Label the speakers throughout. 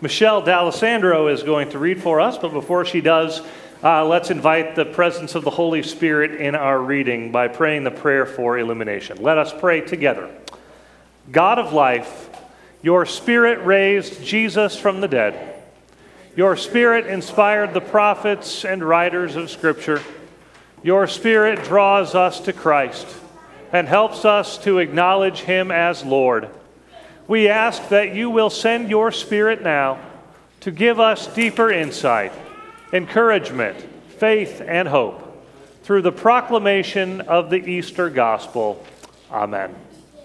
Speaker 1: Michelle D'Alessandro is going to read for us, but before she does, let's invite the presence of the Holy Spirit in our reading by praying the prayer for illumination. Let us pray together. God of life, your Spirit raised Jesus from the dead. Your Spirit inspired the prophets and writers of Scripture. Your Spirit draws us to Christ and helps us to acknowledge Him as Lord. We ask that you will send your Spirit now to give us deeper insight, encouragement, faith, and hope through the proclamation of the Easter Gospel. Amen.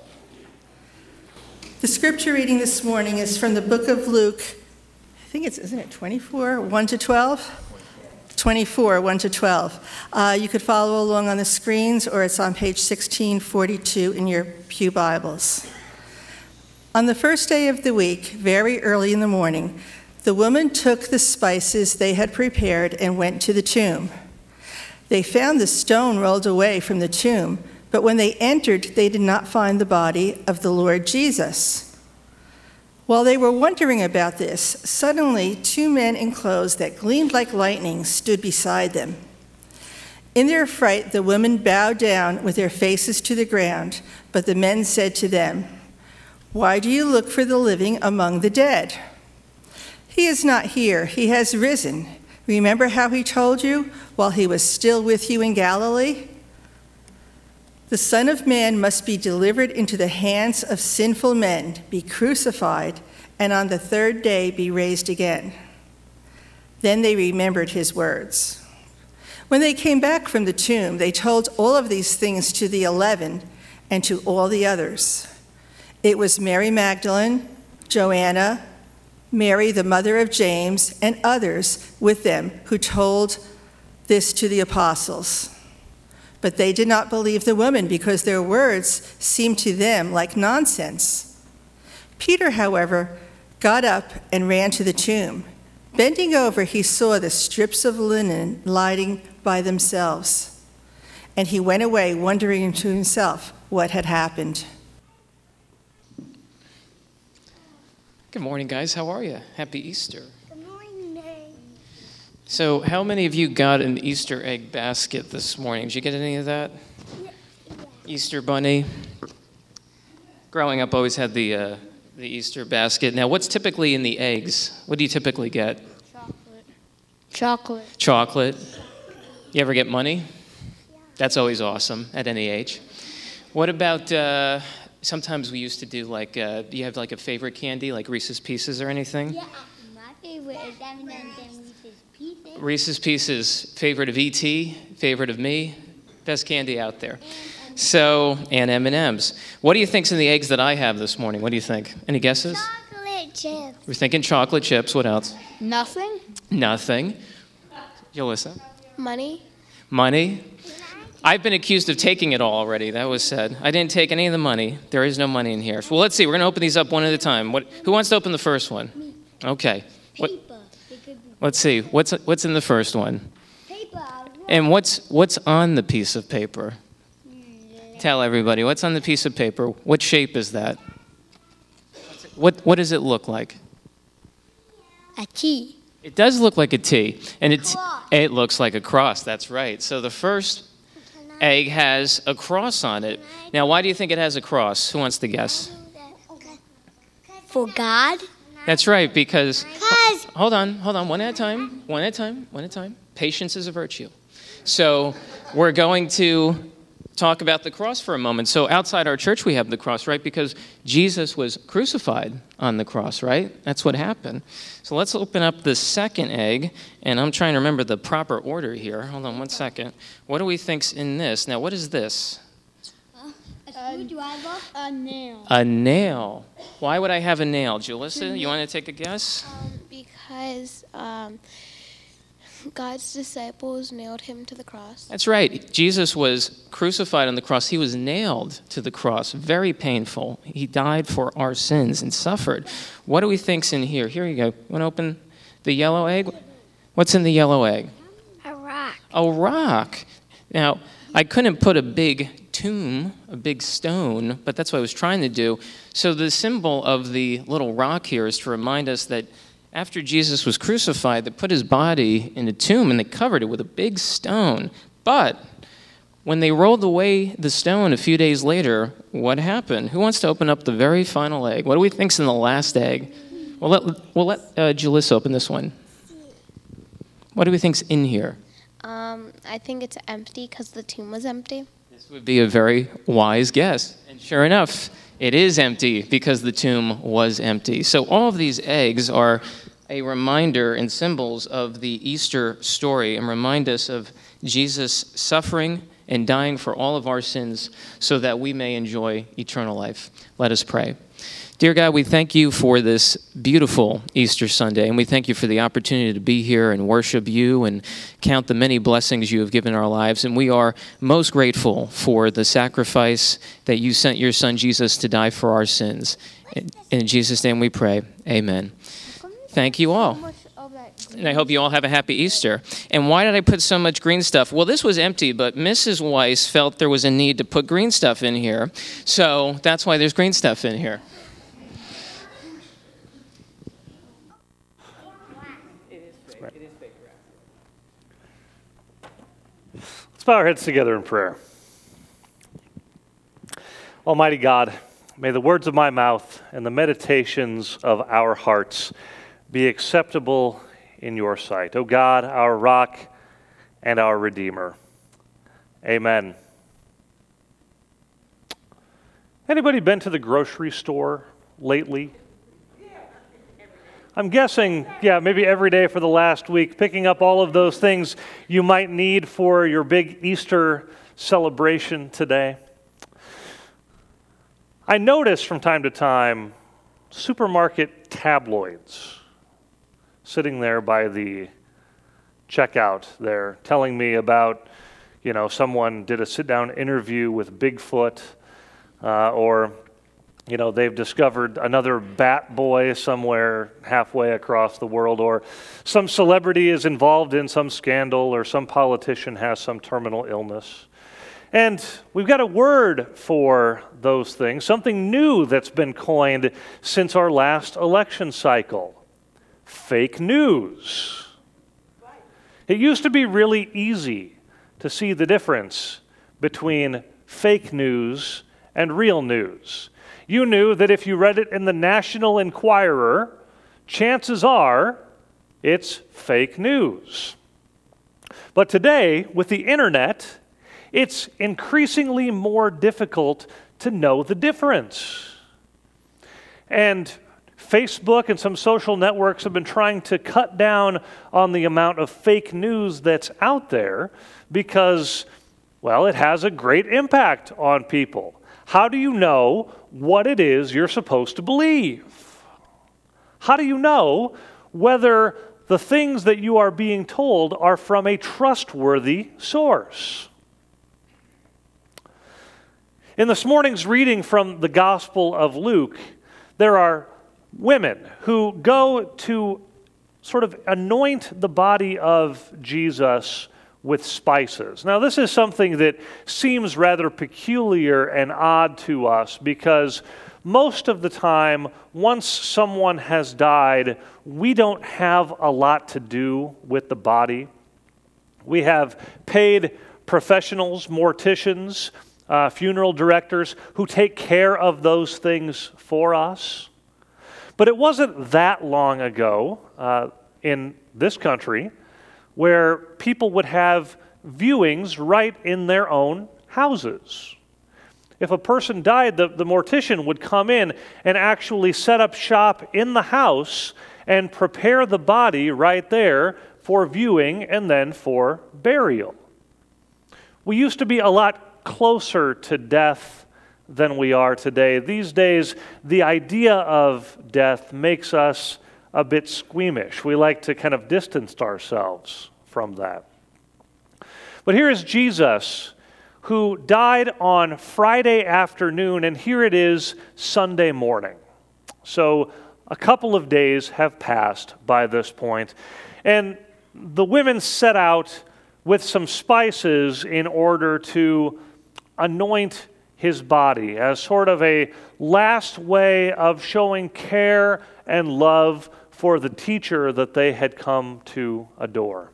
Speaker 2: The scripture reading this morning is from the book of Luke. I think isn't it 24, 1 to 12? 24, 1 to 12. You could follow along on the screens, or it's on page 1642 in your pew Bibles. On the first day of the week, very early in the morning, the woman took the spices they had prepared and went to the tomb. They found the stone rolled away from the tomb, but when they entered, they did not find the body of the Lord Jesus. While they were wondering about this, suddenly 2 men in clothes that gleamed like lightning stood beside them. In their fright, the women bowed down with their faces to the ground, but the men said to them, "Why do you look for the living among the dead? He is not here, he has risen. Remember how he told you while he was still with you in Galilee? The Son of Man must be delivered into the hands of sinful men, be crucified, and on the third day be raised again." Then they remembered his words. When they came back from the tomb, they told all of these things to the 11 and to all the others. It was Mary Magdalene, Joanna, Mary, the mother of James, and others with them who told this to the apostles. But they did not believe the woman because their words seemed to them like nonsense. Peter, however, got up and ran to the tomb. Bending over, he saw the strips of linen lying by themselves. And he went away wondering to himself what had happened.
Speaker 3: Good morning, guys. How are you? Happy Easter.
Speaker 4: Good morning.
Speaker 3: So how many of you got an Easter egg basket this morning? Did you get any of that?
Speaker 4: Yeah.
Speaker 3: Easter bunny? Growing up, always had the Easter basket. Now, what's typically in the eggs? What do you typically get?
Speaker 4: Chocolate.
Speaker 3: Chocolate. You ever get money? Yeah. That's always awesome at any age. What about... Sometimes we used to do do you have like a favorite candy, like Reese's Pieces or anything?
Speaker 4: Yeah, my favorite is M&M's and Reese's Pieces.
Speaker 3: Reese's Pieces, favorite of E.T., favorite of me, best candy out there. And M&M's. What do you think's in the eggs that I have this morning? What do you think? Any guesses?
Speaker 4: Chocolate chips.
Speaker 3: We're thinking chocolate chips. What else?
Speaker 4: Nothing.
Speaker 3: Nothing. Yolissa?
Speaker 4: Money.
Speaker 3: I've been accused of taking it all already. That was said. I didn't take any of the money. There is no money in here. Well, let's see. We're going to open these up one at a time. Who wants to open the first one?
Speaker 4: Me.
Speaker 3: Okay.
Speaker 4: Paper.
Speaker 3: Let's see. What's in the first one?
Speaker 4: Paper.
Speaker 3: And what's on the piece of paper? Tell everybody. What's on the piece of paper? What shape is that? What does it look like?
Speaker 4: A T.
Speaker 3: It does look like a T. And
Speaker 4: Cross.
Speaker 3: It looks like a cross. That's right. So the first egg has a cross on it. Now, why do you think it has a cross? Who wants to guess?
Speaker 4: For God.
Speaker 3: That's right, because... Hold on. One at a time. Patience is a virtue. So we're going to talk about the cross for a moment. So outside our church we have the cross, right? Because Jesus was crucified on the cross, right? That's what happened. So let's open up the second egg, and I'm trying to remember the proper order here. Hold on 1 second. What do we think's in this? Now, what is this?
Speaker 4: A screwdriver. A nail.
Speaker 3: A nail. Why would I have a nail? Julissa, you want to take a guess?
Speaker 5: Because God's disciples nailed him to the cross.
Speaker 3: That's right. Jesus was crucified on the cross. He was nailed to the cross. Very painful. He died for our sins and suffered. What do we think's in here? Here you go. You want to open the yellow egg? What's in the yellow egg?
Speaker 4: A rock.
Speaker 3: A rock. Now, I couldn't put a big tomb, a big stone, but that's what I was trying to do. So the symbol of the little rock here is to remind us that after Jesus was crucified, they put his body in a tomb and they covered it with a big stone. But when they rolled away the stone a few days later, what happened? Who wants to open up the very final egg? What do we think's in the last egg? We'll let Julissa open this one. What do we think's in here?
Speaker 5: I think it's empty because the tomb was empty.
Speaker 3: This would be a very wise guess. And sure enough, it is empty because the tomb was empty. So all of these eggs are a reminder and symbols of the Easter story and remind us of Jesus suffering and dying for all of our sins so that we may enjoy eternal life. Let us pray. Dear God, we thank you for this beautiful Easter Sunday, and we thank you for the opportunity to be here and worship you and count the many blessings you have given our lives. And we are most grateful for the sacrifice that you sent your son Jesus to die for our sins. In Jesus' name we pray. Amen. Thank you all. And I hope you all have a happy Easter. And why did I put so much green stuff? Well, this was empty, but Mrs. Weiss felt there was a need to put green stuff in here. So that's why there's green stuff in here.
Speaker 1: Let's bow our heads together in prayer. Almighty God, may the words of my mouth and the meditations of our hearts be acceptable in your sight. O God, our rock and our Redeemer. Amen. Anybody been to the grocery store lately? I'm guessing, maybe every day for the last week, picking up all of those things you might need for your big Easter celebration today. I notice from time to time supermarket tabloids sitting there by the checkout there, telling me about, someone did a sit-down interview with Bigfoot, or, they've discovered another bat boy somewhere halfway across the world, or some celebrity is involved in some scandal, or some politician has some terminal illness. And we've got a word for those things, something new that's been coined since our last election cycle. Fake news. It used to be really easy to see the difference between fake news and real news. You knew that if you read it in the National Enquirer, chances are it's fake news. But today, with the internet, it's increasingly more difficult to know the difference. And Facebook and some social networks have been trying to cut down on the amount of fake news that's out there because, it has a great impact on people. How do you know what it is you're supposed to believe? How do you know whether the things that you are being told are from a trustworthy source? In this morning's reading from the Gospel of Luke, there are women who go to sort of anoint the body of Jesus with spices. Now, this is something that seems rather peculiar and odd to us because most of the time, once someone has died, we don't have a lot to do with the body. We have paid professionals, morticians, funeral directors who take care of those things for us. But it wasn't that long ago in this country where people would have viewings right in their own houses. If a person died, the mortician would come in and actually set up shop in the house and prepare the body right there for viewing and then for burial. We used to be a lot closer to death than we are today. These days, the idea of death makes us a bit squeamish. We like to kind of distance ourselves from that. But here is Jesus, who died on Friday afternoon, and here it is Sunday morning. So a couple of days have passed by this point, and the women set out with some spices in order to anoint his body as sort of a last way of showing care and love for the teacher that they had come to adore.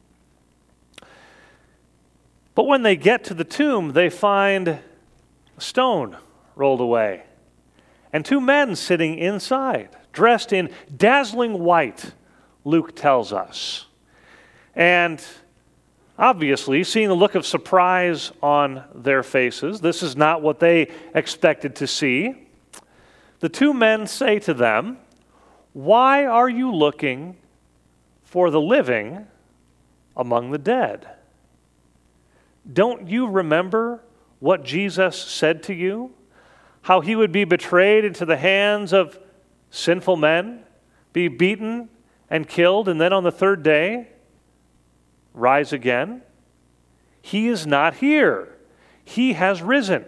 Speaker 1: But when they get to the tomb, they find a stone rolled away and two men sitting inside, dressed in dazzling white, Luke tells us. And obviously, seeing the look of surprise on their faces, this is not what they expected to see. The two men say to them, "Why are you looking for the living among the dead? Don't you remember what Jesus said to you? How he would be betrayed into the hands of sinful men, be beaten and killed, and then on the third day rise again? He is not here. He has risen.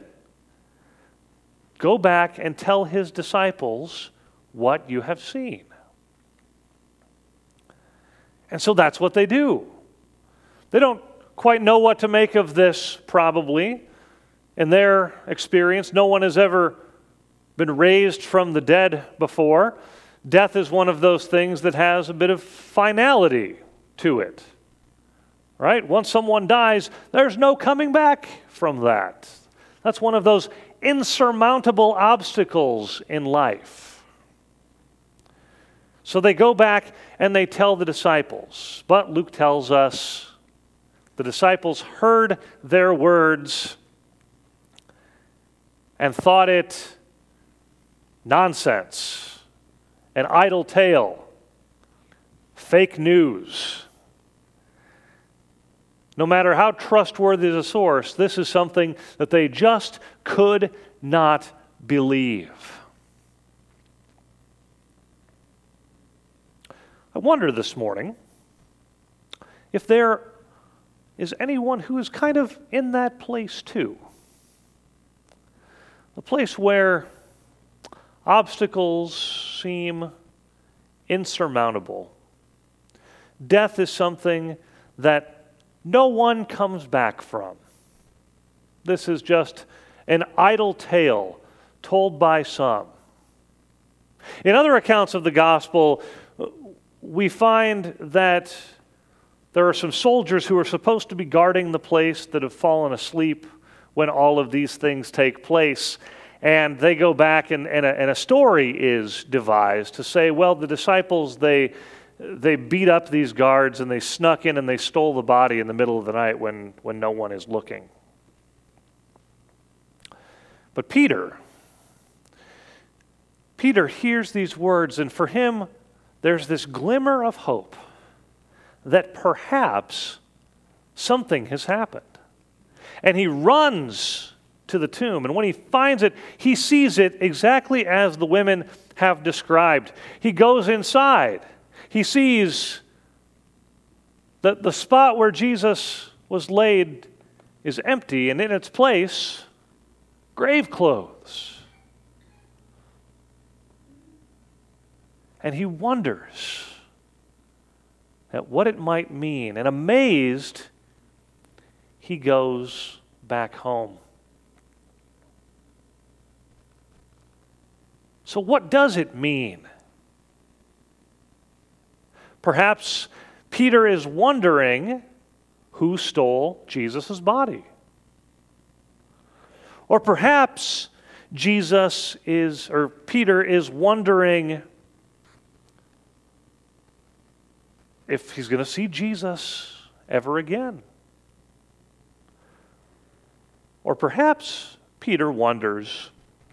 Speaker 1: Go back and tell his disciples what you have seen." And so that's what they do. They don't quite know what to make of this, probably. In their experience, no one has ever been raised from the dead before. Death is one of those things that has a bit of finality to it. Right? Once someone dies, there's no coming back from that. That's one of those insurmountable obstacles in life. So they go back and they tell the disciples. But Luke tells us the disciples heard their words and thought it nonsense, an idle tale, fake news. No matter how trustworthy the source, this is something that they just could not believe. I wonder this morning if there is anyone who is kind of in that place too. A place where obstacles seem insurmountable. Death is something that no one comes back from. This is just an idle tale told by some. In other accounts of the gospel, we find that there are some soldiers who are supposed to be guarding the place that have fallen asleep when all of these things take place. And they go back and a story is devised to say, well, the disciples, they beat up these guards and they snuck in and they stole the body in the middle of the night when no one is looking. But Peter hears these words, and for him, there's this glimmer of hope that perhaps something has happened. And he runs to the tomb, and when he finds it, he sees it exactly as the women have described. He goes inside. He sees that the spot where Jesus was laid is empty, and in its place, grave clothes. And he wonders at what it might mean, and amazed, he goes back home. So what does it mean? Perhaps Peter is wondering who stole Jesus' body. Or perhaps Peter is wondering if he's going to see Jesus ever again. Or perhaps Peter wonders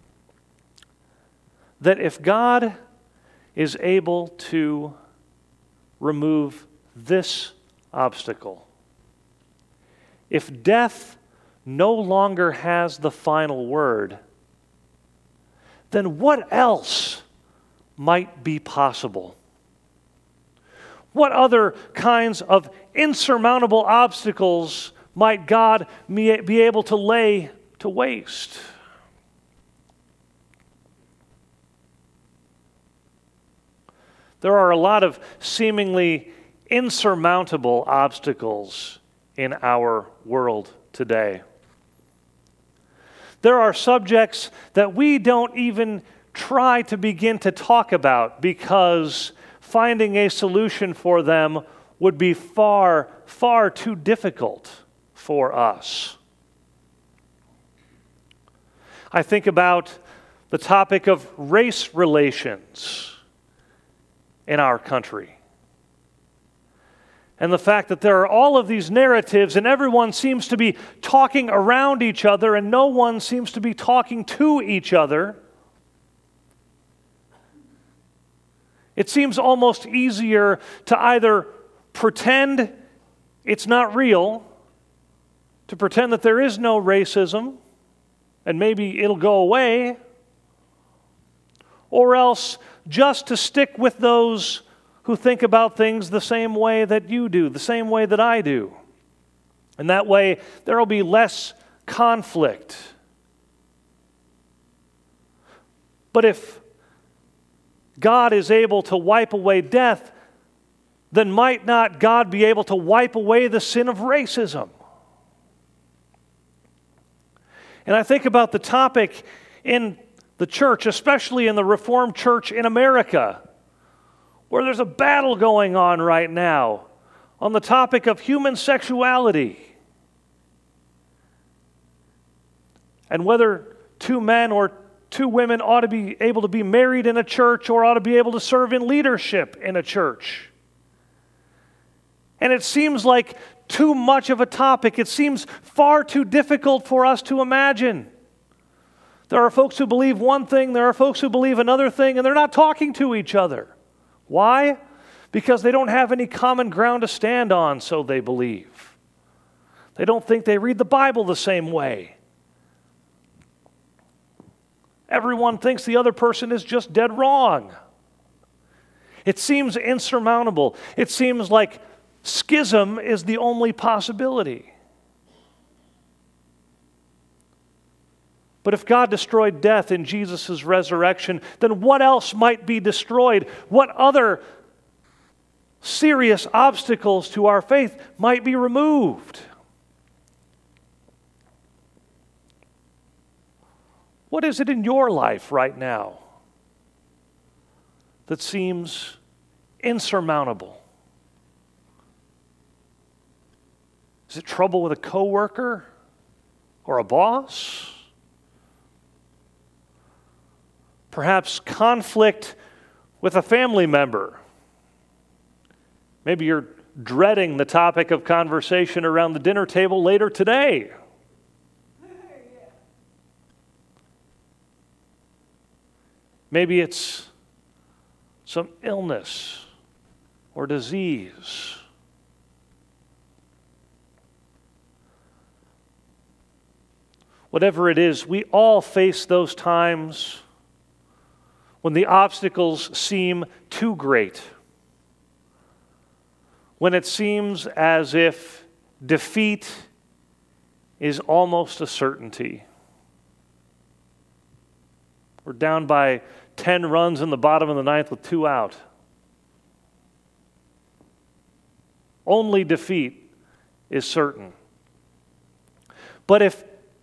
Speaker 1: that if God is able to remove this obstacle, if death no longer has the final word, then what else might be possible? What other kinds of insurmountable obstacles might God be able to lay to waste? There are a lot of seemingly insurmountable obstacles in our world today. There are subjects that we don't even try to begin to talk about because finding a solution for them would be far, far too difficult for us. I think about the topic of race relations in our country. And the fact that there are all of these narratives and everyone seems to be talking around each other and no one seems to be talking to each other. It seems almost easier to either pretend it's not real, to pretend that there is no racism, and maybe it'll go away, or else just to stick with those who think about things the same way that you do, the same way that I do. And that way, there will be less conflict. But if God is able to wipe away death, then might not God be able to wipe away the sin of racism? And I think about the topic in the church, especially in the Reformed Church in America, where there's a battle going on right now on the topic of human sexuality. And whether two men or two women ought to be able to be married in a church or ought to be able to serve in leadership in a church. And it seems like too much of a topic. It seems far too difficult for us to imagine. There are folks who believe one thing, there are folks who believe another thing, and they're not talking to each other. Why? Because they don't have any common ground to stand on, so they believe. They don't think they read the Bible the same way. Everyone thinks the other person is just dead wrong. It seems insurmountable. It seems like schism is the only possibility. But if God destroyed death in Jesus' resurrection, then what else might be destroyed? What other serious obstacles to our faith might be removed? What is it in your life right now that seems insurmountable? Is it trouble with a coworker or a boss? Perhaps conflict with a family member. Maybe you're dreading the topic of conversation around the dinner table later today. Maybe it's some illness or disease. Whatever it is, we all face those times when the obstacles seem too great, when it seems as if defeat is almost a certainty. We're down by 10 runs in the bottom of the ninth with 2 out. Only defeat is certain. But if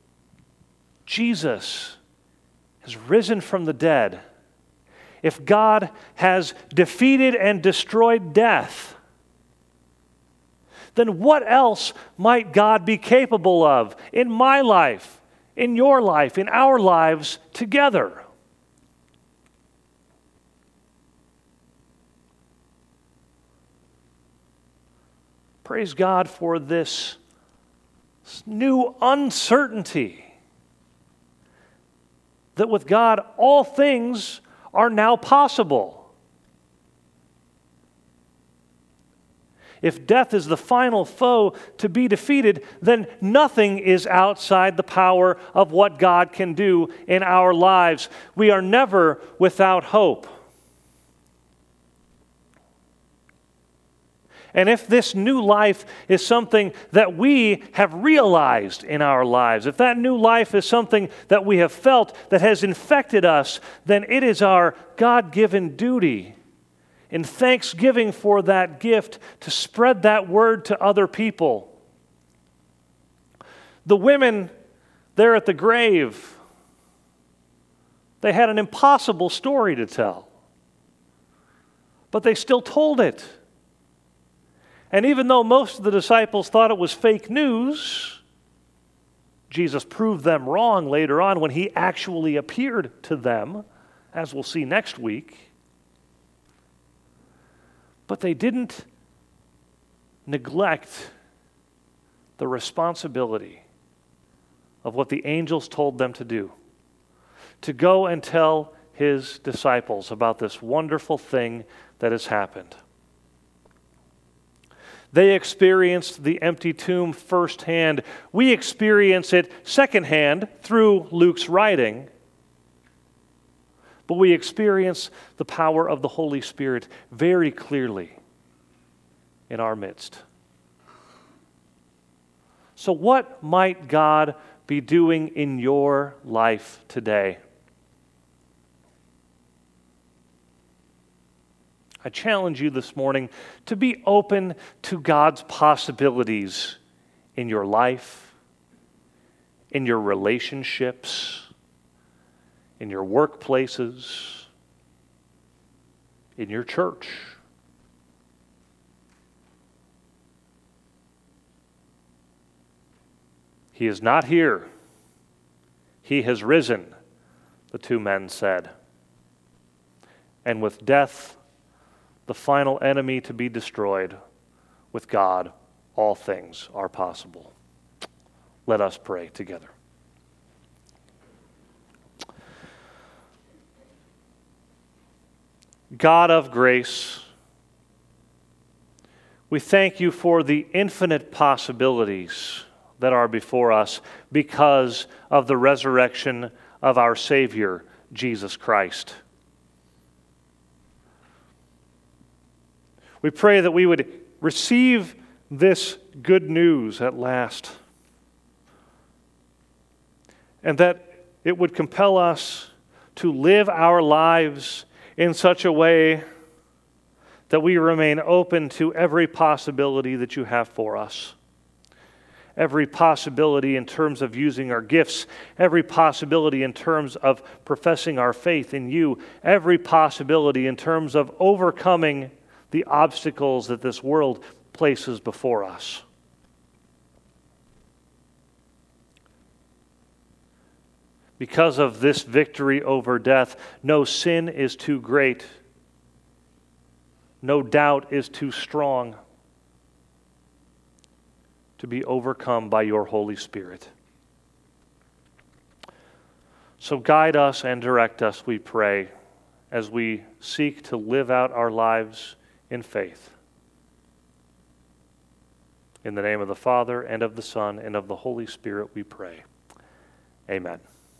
Speaker 1: Jesus has risen from the dead, if God has defeated and destroyed death, then what else might God be capable of in my life, in your life, in our lives together? Praise God for this new uncertainty that with God all things are now possible. If death is the final foe to be defeated, then nothing is outside the power of what God can do in our lives. We are never without hope. And if this new life is something that we have realized in our lives, if that new life is something that we have felt that has infected us, then it is our God-given duty in thanksgiving for that gift to spread that word to other people. The women there at the grave, they had an impossible story to tell. But they still told it. And even though most of the disciples thought it was fake news, Jesus proved them wrong later on when he actually appeared to them, as we'll see next week. But they didn't neglect the responsibility of what the angels told them to do, to go and tell his disciples about this wonderful thing that has happened. They experienced the empty tomb firsthand. We experience it secondhand through Luke's writing. But we experience the power of the Holy Spirit very clearly in our midst. So what might God be doing in your life today? I challenge you this morning to be open to God's possibilities in your life, in your relationships, in your workplaces, in your church. He is not here. He has risen, the two men said. And with death, the final enemy to be destroyed, with God, all things are possible. Let us pray together. God of grace, we thank you for the infinite possibilities that are before us because of the resurrection of our Savior, Jesus Christ. We pray that we would receive this good news at last, and that it would compel us to live our lives in such a way that we remain open to every possibility that you have for us. Every possibility in terms of using our gifts, every possibility in terms of professing our faith in you, every possibility in terms of overcoming the obstacles that this world places before us. Because of this victory over death, no sin is too great. No doubt is too strong to be overcome by your Holy Spirit. So guide us and direct us, we pray, as we seek to live out our lives in faith. In the name of the Father, and of the Son, and of the Holy Spirit, we pray. Amen.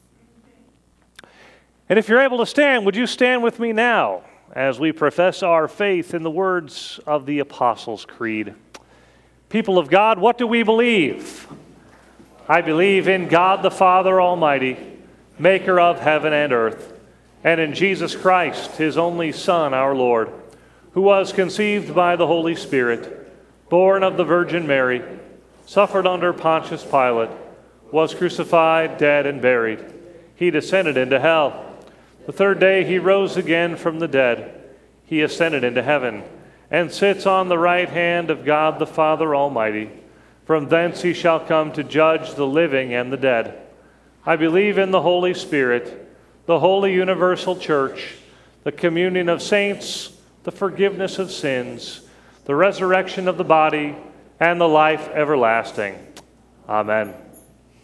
Speaker 1: And if you're able to stand, would you stand with me now as we profess our faith in the words of the Apostles' Creed? People of God, what do we believe? I believe in God the Father Almighty, maker of heaven and earth, and in Jesus Christ, his only Son, our Lord, who was conceived by the Holy Spirit, born of the Virgin Mary, suffered under Pontius Pilate, was crucified, dead, and buried. He descended into hell. The third day he rose again from the dead. He ascended into heaven, and sits on the right hand of God the Father Almighty. From thence he shall come to judge the living and the dead. I believe in the Holy Spirit, the holy universal church, the communion of saints, the forgiveness of sins, the resurrection of the body, and the life everlasting. Amen.